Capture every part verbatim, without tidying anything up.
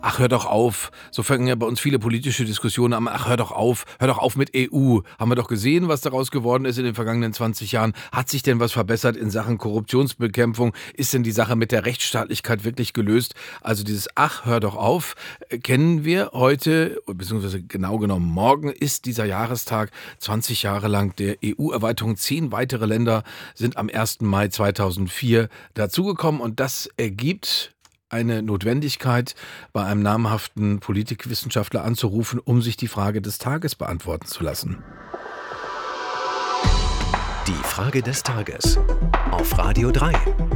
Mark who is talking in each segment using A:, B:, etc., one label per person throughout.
A: Ach, hör doch auf. So fangen ja bei uns viele politische Diskussionen an. Ach, hör doch auf. Hör doch auf mit E U. Haben wir doch gesehen, was daraus geworden ist in den vergangenen zwanzig Jahren. Hat sich denn was verbessert in Sachen Korruptionsbekämpfung? Ist denn die Sache mit der Rechtsstaatlichkeit wirklich gelöst? Also dieses Ach, hör doch auf, äh, kennen wir heute, beziehungsweise genau genommen morgen ist dieser Jahrestag zwanzig Jahre lang der E U-Erweiterung. Zehn weitere Länder sind am ersten Mai zweitausendvier dazugekommen und das ergibt eine Notwendigkeit, bei einem namhaften Politikwissenschaftler anzurufen, um sich die Frage des Tages beantworten zu lassen.
B: Die Frage des Tages auf Radio drei.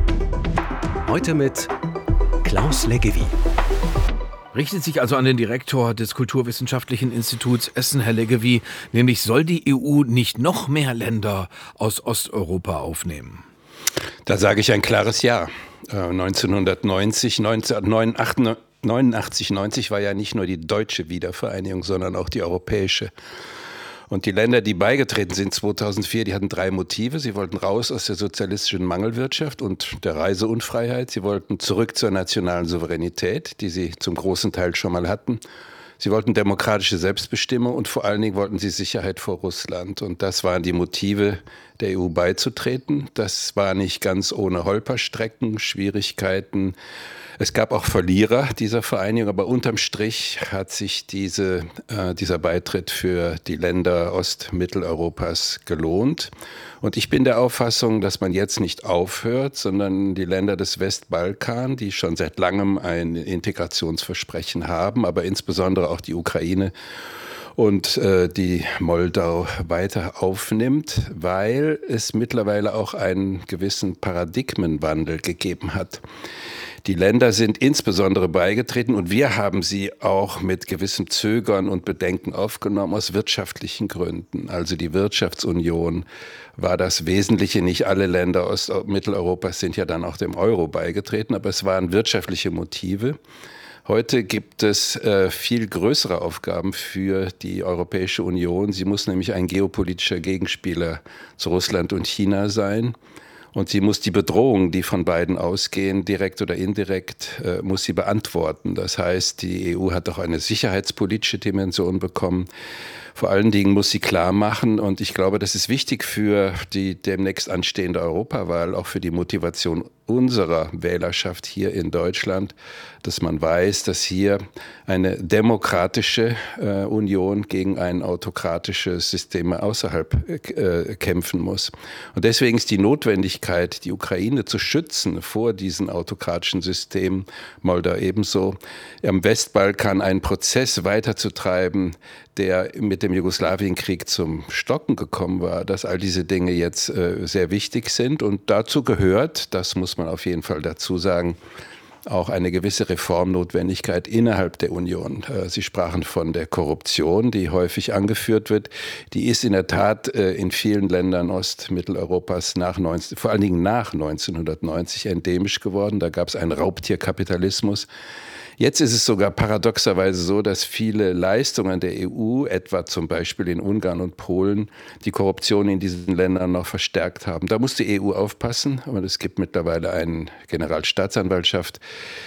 B: Heute mit Klaus Leggevi.
A: Richtet sich also an den Direktor des Kulturwissenschaftlichen Instituts Essen, Herr Leggevi, nämlich soll die E U nicht noch mehr Länder aus Osteuropa aufnehmen?
C: Da sage ich ein klares Ja. neunzehnhundertneunzig, neunzehnhundertneunundachtzig, neunzig war ja nicht nur die deutsche Wiedervereinigung, sondern auch die europäische. Und die Länder, die beigetreten sind zweitausendvier, die hatten drei Motive. Sie wollten raus aus der sozialistischen Mangelwirtschaft und der Reiseunfreiheit. Sie wollten zurück zur nationalen Souveränität, die sie zum großen Teil schon mal hatten. Sie wollten demokratische Selbstbestimmung und vor allen Dingen wollten sie Sicherheit vor Russland. Und das waren die Motive, der E U beizutreten. Das war nicht ganz ohne Holperstrecken, Schwierigkeiten. Es gab auch Verlierer dieser Vereinigung, aber unterm Strich hat sich diese, äh, dieser Beitritt für die Länder Ost-Mitteleuropas gelohnt. Und ich bin der Auffassung, dass man jetzt nicht aufhört, sondern die Länder des Westbalkan, die schon seit langem ein Integrationsversprechen haben, aber insbesondere auch die Ukraine und äh, die Moldau weiter aufnimmt, weil es mittlerweile auch einen gewissen Paradigmenwandel gegeben hat. Die Länder sind insbesondere beigetreten und wir haben sie auch mit gewissem Zögern und Bedenken aufgenommen aus wirtschaftlichen Gründen. Also die Wirtschaftsunion war das Wesentliche. Nicht alle Länder Ost- Mitteleuropas sind ja dann auch dem Euro beigetreten, aber es waren wirtschaftliche Motive. Heute gibt es äh, viel größere Aufgaben für die Europäische Union. Sie muss nämlich ein geopolitischer Gegenspieler zu Russland und China sein. Und sie muss die Bedrohungen, die von beiden ausgehen, direkt oder indirekt, äh, muss sie beantworten. Das heißt, die E U hat auch eine sicherheitspolitische Dimension bekommen. Vor allen Dingen muss sie klar machen, und ich glaube, das ist wichtig für die demnächst anstehende Europawahl, auch für die Motivation unserer Wählerschaft hier in Deutschland, dass man weiß, dass hier eine demokratische äh, Union gegen ein autokratisches System außerhalb äh, kämpfen muss. Und deswegen ist die Notwendigkeit, die Ukraine zu schützen vor diesen autokratischen Systemen, Moldau ebenso, am Westbalkan einen Prozess weiterzutreiben, der mit dem Jugoslawienkrieg zum Stocken gekommen war, dass all diese Dinge jetzt äh, sehr wichtig sind. Und dazu gehört, das muss man auf jeden Fall dazu sagen, auch eine gewisse Reformnotwendigkeit innerhalb der Union. Sie sprachen von der Korruption, die häufig angeführt wird. Die ist in der Tat in vielen Ländern Ost-Mitteleuropas nach neunzehn, vor allen Dingen nach neunzehnhundertneunzig endemisch geworden. Da gab es einen Raubtierkapitalismus. Jetzt ist es sogar paradoxerweise so, dass viele Leistungen der E U, etwa zum Beispiel in Ungarn und Polen, die Korruption in diesen Ländern noch verstärkt haben. Da muss die E U aufpassen, aber es gibt mittlerweile eine Generalstaatsanwaltschaft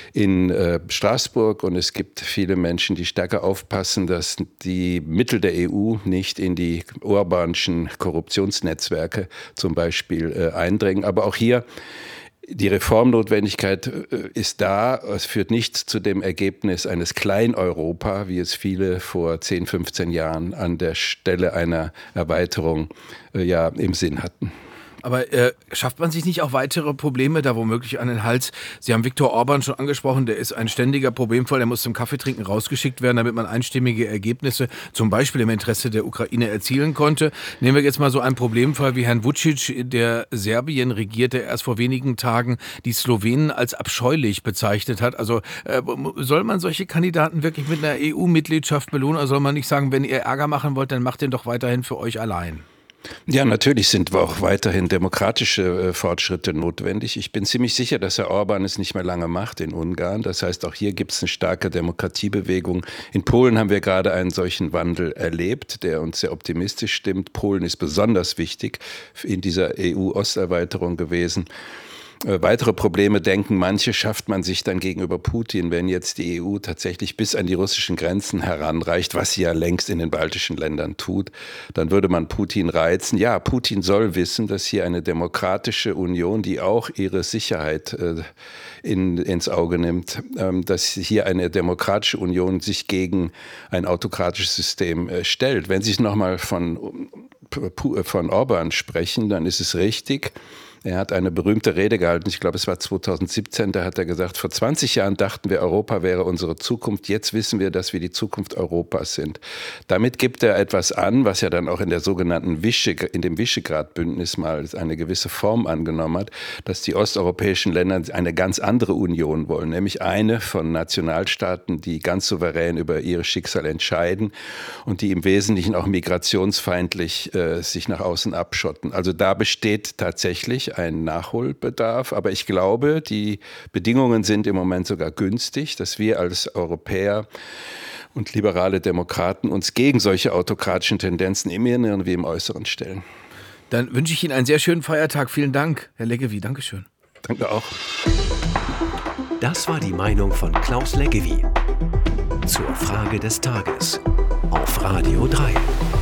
C: in äh, Straßburg und es gibt viele Menschen, die stärker aufpassen, dass die Mittel der E U nicht in die Orbanschen Korruptionsnetzwerke zum Beispiel äh, eindringen. Aber auch hier die Reformnotwendigkeit ist da. Es führt nicht zu dem Ergebnis eines Klein-Europa, wie es viele vor zehn, fünfzehn Jahren an der Stelle einer Erweiterung äh, ja im Sinn hatten.
A: Aber äh, schafft man sich nicht auch weitere Probleme da womöglich an den Hals? Sie haben Viktor Orban schon angesprochen, der ist ein ständiger Problemfall, der muss zum Kaffeetrinken rausgeschickt werden, damit man einstimmige Ergebnisse zum Beispiel im Interesse der Ukraine erzielen konnte. Nehmen wir jetzt mal so einen Problemfall wie Herrn Vučić, der Serbien regiert, der erst vor wenigen Tagen die Slowenen als abscheulich bezeichnet hat. Also äh, soll man solche Kandidaten wirklich mit einer E U-Mitgliedschaft belohnen, oder soll man nicht sagen, wenn ihr Ärger machen wollt, dann macht den doch weiterhin für euch allein?
C: Ja, natürlich sind auch weiterhin demokratische äh, Fortschritte notwendig. Ich bin ziemlich sicher, dass Herr Orban es nicht mehr lange macht in Ungarn. Das heißt, auch hier gibt es eine starke Demokratiebewegung. In Polen haben wir gerade einen solchen Wandel erlebt, der uns sehr optimistisch stimmt. Polen ist besonders wichtig in dieser E U-Osterweiterung gewesen. Äh, weitere Probleme, denken manche, schafft man sich dann gegenüber Putin, wenn jetzt die E U tatsächlich bis an die russischen Grenzen heranreicht, was sie ja längst in den baltischen Ländern tut, dann würde man Putin reizen. Ja, Putin soll wissen, dass hier eine demokratische Union, die auch ihre Sicherheit äh, in, ins Auge nimmt, ähm, dass hier eine demokratische Union sich gegen ein autokratisches System äh, stellt. Wenn Sie es nochmal von, von Orban sprechen, dann ist es richtig. Er hat eine berühmte Rede gehalten, ich glaube es war zweitausendsiebzehn, da hat er gesagt, vor zwanzig Jahren dachten wir, Europa wäre unsere Zukunft, jetzt wissen wir, dass wir die Zukunft Europas sind. Damit gibt er etwas an, was ja dann auch in der sogenannten Vische, in dem Visegrad-Bündnis mal eine gewisse Form angenommen hat, dass die osteuropäischen Länder eine ganz andere Union wollen, nämlich eine von Nationalstaaten, die ganz souverän über ihr Schicksal entscheiden und die im Wesentlichen auch migrationsfeindlich äh, sich nach außen abschotten. Also da besteht tatsächlich ein Nachholbedarf, aber ich glaube, die Bedingungen sind im Moment sogar günstig, dass wir als Europäer und liberale Demokraten uns gegen solche autokratischen Tendenzen im Inneren wie im Äußeren stellen.
A: Dann wünsche ich Ihnen einen sehr schönen Feiertag. Vielen Dank, Herr Leggevi. Dankeschön.
C: Danke auch.
B: Das war die Meinung von Klaus Leggevi zur Frage des Tages auf Radio drei.